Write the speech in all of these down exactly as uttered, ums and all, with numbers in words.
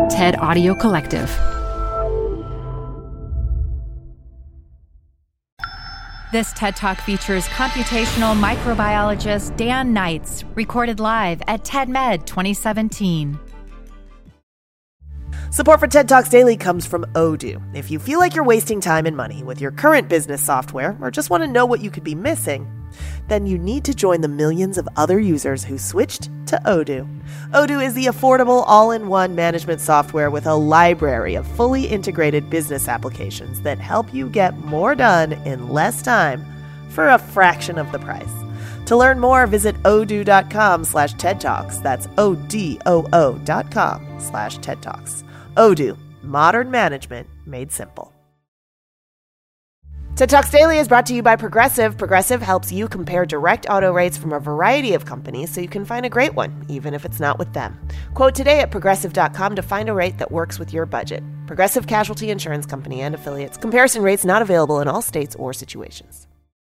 TED Audio Collective. This TED Talk features computational microbiologist Dan Knights, recorded live at TEDMed twenty seventeen. Support for TED Talks Daily comes from Odoo. If you feel like you're wasting time and money with your current business software, or just want to know what you could be missing, then you need to join the millions of other users who switched to Odoo. Odoo is the affordable all-in-one management software with a library of fully integrated business applications that help you get more done in less time for a fraction of the price. To learn more, visit odoo.com slash TED Talks. That's O-D-O-O dot com slash TED Talks. Odoo, modern management made simple. TED Talks Daily is brought to you by Progressive. Progressive helps you compare direct auto rates from a variety of companies so you can find a great one, even if it's not with them. Quote today at progressive dot com to find a rate that works with your budget. Progressive Casualty Insurance Company and Affiliates. Comparison rates not available in all states or situations.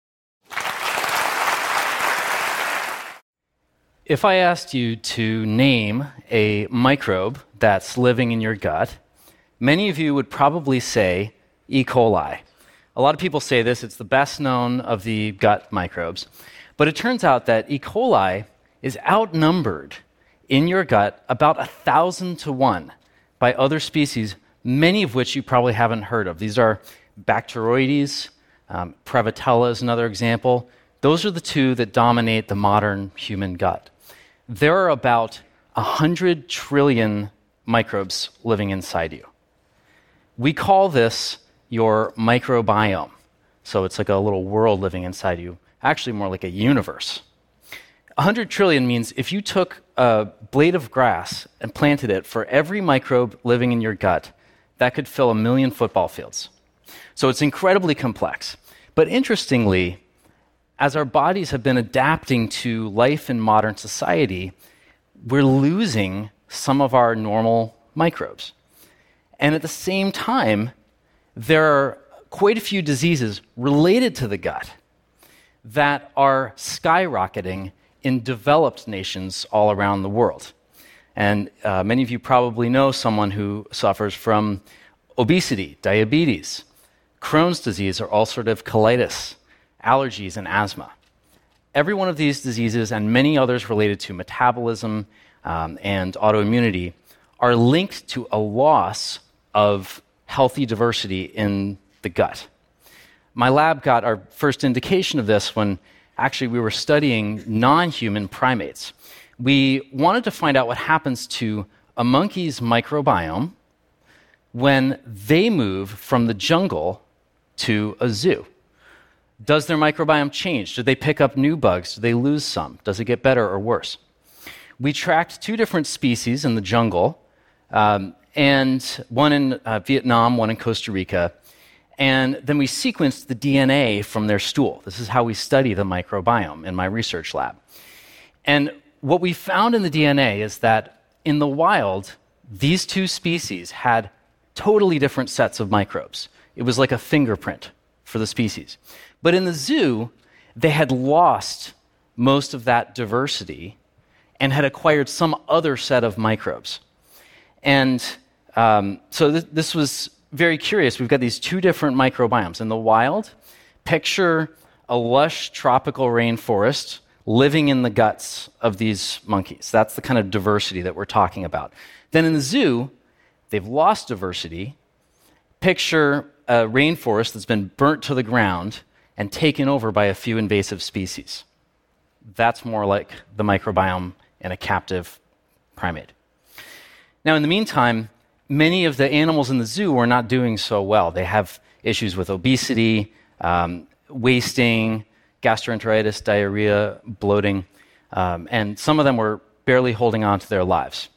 If I asked you to name a microbe that's living in your gut, many of you would probably say E. coli. A lot of people say this, it's the best known of the gut microbes. But it turns out that E. coli is outnumbered in your gut about a thousand to one by other species, many of which you probably haven't heard of. These are Bacteroides, um, Prevotella is another example. Those are the two that dominate the modern human gut. There are about one hundred trillion microbes living inside you. We call this your microbiome. So it's like a little world living inside you, actually more like a universe. one hundred trillion means if you took a blade of grass and planted it for every microbe living in your gut, that could fill a million football fields. So it's incredibly complex. But interestingly, as our bodies have been adapting to life in modern society, we're losing some of our normal microbes. And at the same time, there are quite a few diseases related to the gut that are skyrocketing in developed nations all around the world. And uh, many of you probably know someone who suffers from obesity, diabetes, Crohn's disease, or ulcerative colitis, allergies, and asthma. Every one of these diseases and many others related to metabolism um, and autoimmunity are linked to a loss of healthy diversity in the gut. My lab got our first indication of this when actually we were studying non-human primates. We wanted to find out what happens to a monkey's microbiome when they move from the jungle to a zoo. Does their microbiome change? Do they pick up new bugs? Do they lose some? Does it get better or worse? We tracked two different species in the jungle, um, and one in uh, Vietnam, one in Costa Rica, and then we sequenced the D N A from their stool. This is how we study the microbiome in my research lab. And what we found in the D N A is that in the wild, these two species had totally different sets of microbes. It was like a fingerprint for the species. But in the zoo, they had lost most of that diversity and had acquired some other set of microbes. And um, so th- this was very curious. We've got these two different microbiomes. In the wild, picture a lush tropical rainforest living in the guts of these monkeys. That's the kind of diversity that we're talking about. Then in the zoo, they've lost diversity. Picture a rainforest that's been burnt to the ground and taken over by a few invasive species. That's more like the microbiome in a captive primate. Now, in the meantime, many of the animals in the zoo are not doing so well. They have issues with obesity, um, wasting, gastroenteritis, diarrhea, bloating, um, and some of them were barely holding on to their lives.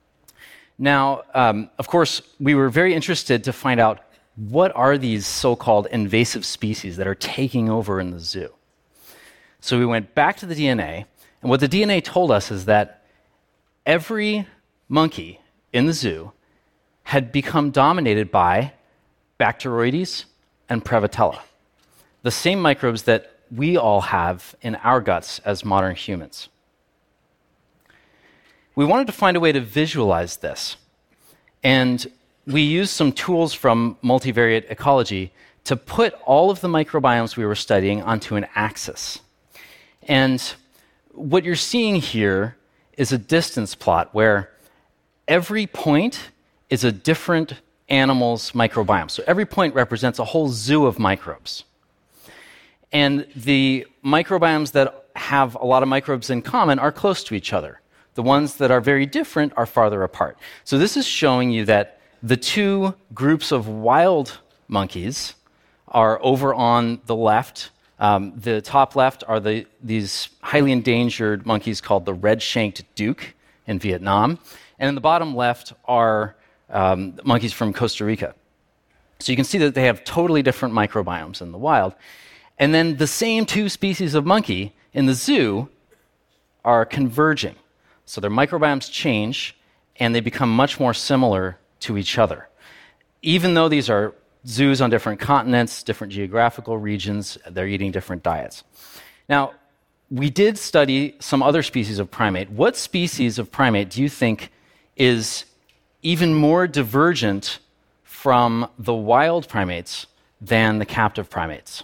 Now, um, of course, we were very interested to find out what are these so-called invasive species that are taking over in the zoo. So we went back to the D N A, and what the D N A told us is that every monkey in the zoo had become dominated by Bacteroides and Prevotella, the same microbes that we all have in our guts as modern humans. We wanted to find a way to visualize this. And we used some tools from multivariate ecology to put all of the microbiomes we were studying onto an axis. And what you're seeing here is a distance plot where every point is a different animal's microbiome. So every point represents a whole zoo of microbes. And the microbiomes that have a lot of microbes in common are close to each other. The ones that are very different are farther apart. So this is showing you that the two groups of wild monkeys are over on the left. Um, the top left are the, these highly endangered monkeys called the red-shanked duke in Vietnam. And in the bottom left are um, monkeys from Costa Rica. So you can see that they have totally different microbiomes in the wild. And then the same two species of monkey in the zoo are converging. So their microbiomes change, and they become much more similar to each other. Even though these are zoos on different continents, different geographical regions, they're eating different diets. Now, we did study some other species of primate. What species of primate do you think is even more divergent from the wild primates than the captive primates?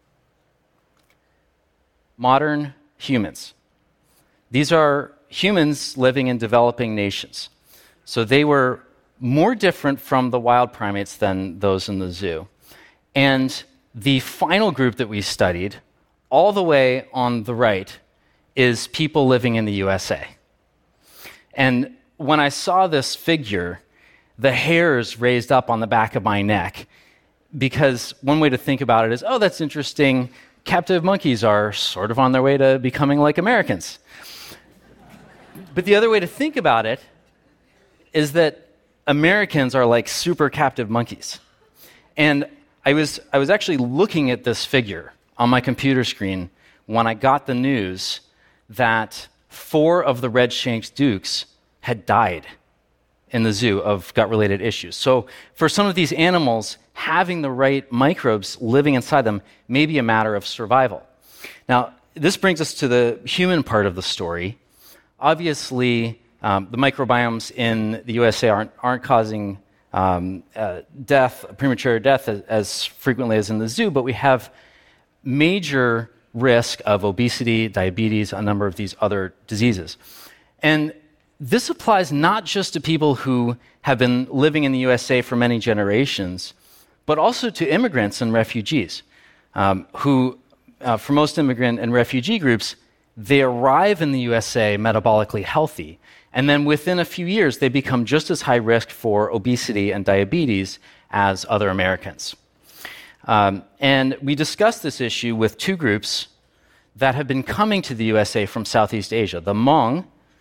Modern humans. These are humans living in developing nations. So they were more different from the wild primates than those in the zoo. And the final group that we studied, all the way on the right, is people living in the U S A. And when I saw this figure, the hairs raised up on the back of my neck, because one way to think about it is, oh, that's interesting. Captive monkeys are sort of on their way to becoming like Americans. But the other way to think about it is that Americans are like super captive monkeys. And I was, I was actually looking at this figure on my computer screen when I got the news that four of the red-shanked dukes had died in the zoo of gut-related issues. So for some of these animals, having the right microbes living inside them may be a matter of survival. Now, this brings us to the human part of the story. Obviously, um, the microbiomes in the U S A aren't, aren't causing um, uh, death, premature death, as, as frequently as in the zoo, but we have major risk of obesity, diabetes, a number of these other diseases. And this applies not just to people who have been living in the U S A for many generations, but also to immigrants and refugees, um, who, uh, for most immigrant and refugee groups, they arrive in the U S A metabolically healthy, and then within a few years, they become just as high risk for obesity and diabetes as other Americans. Um, and we discussed this issue with two groups that have been coming to the U S A from Southeast Asia. The Hmong,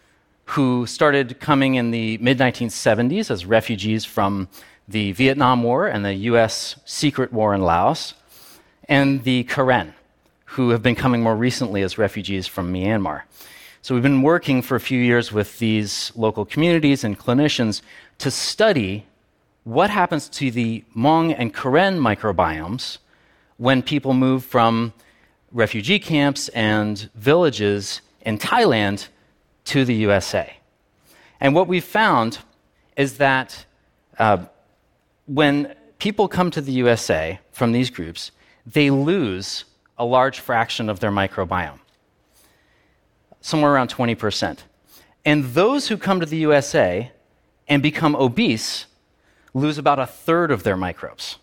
who started coming in the mid nineteen seventies as refugees from the Vietnam War and the U S secret war in Laos, and the Karen, who have been coming more recently as refugees from Myanmar. So we've been working for a few years with these local communities and clinicians to study what happens to the Hmong and Karen microbiomes when people move from refugee camps and villages in Thailand to the U S A. And what we've found is that uh, when people come to the U S A from these groups, they lose a large fraction of their microbiome, somewhere around twenty percent. And those who come to the U S A and become obese lose about a third of their microbes.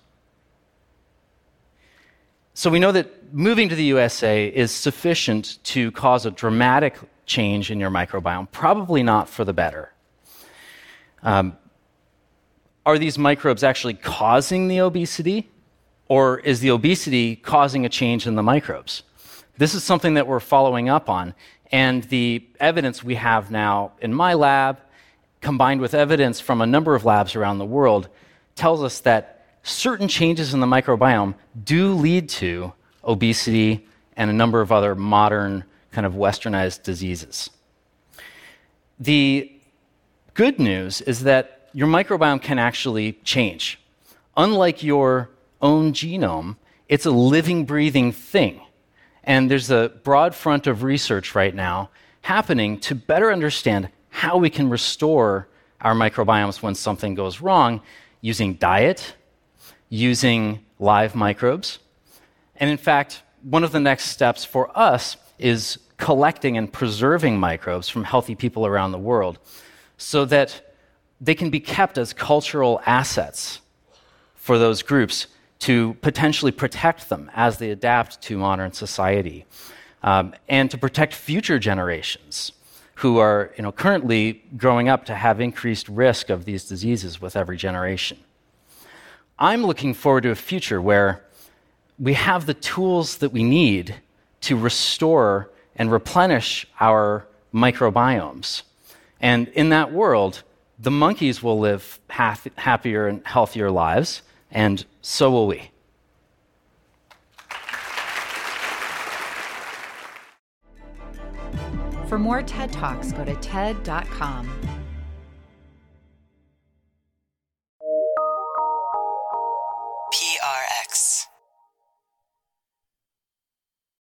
So we know that moving to the U S A is sufficient to cause a dramatic change in your microbiome, probably not for the better. Um, are these microbes actually causing the obesity? Or is the obesity causing a change in the microbes? This is something that we're following up on. And the evidence we have now in my lab, combined with evidence from a number of labs around the world, tells us that certain changes in the microbiome do lead to obesity and a number of other modern kind of westernized diseases. The good news is that your microbiome can actually change. Unlike your own genome, it's a living, breathing thing. And there's a broad front of research right now happening to better understand how we can restore our microbiomes when something goes wrong using diet, using live microbes. And in fact, one of the next steps for us is collecting and preserving microbes from healthy people around the world so that they can be kept as cultural assets for those groups to potentially protect them as they adapt to modern society, um, and to protect future generations who are you know, currently growing up to have increased risk of these diseases with every generation. I'm looking forward to a future where we have the tools that we need to restore and replenish our microbiomes. And in that world, the monkeys will live happy, happier and healthier lives, and so will we. For more TED Talks, go to ted dot com. P R X.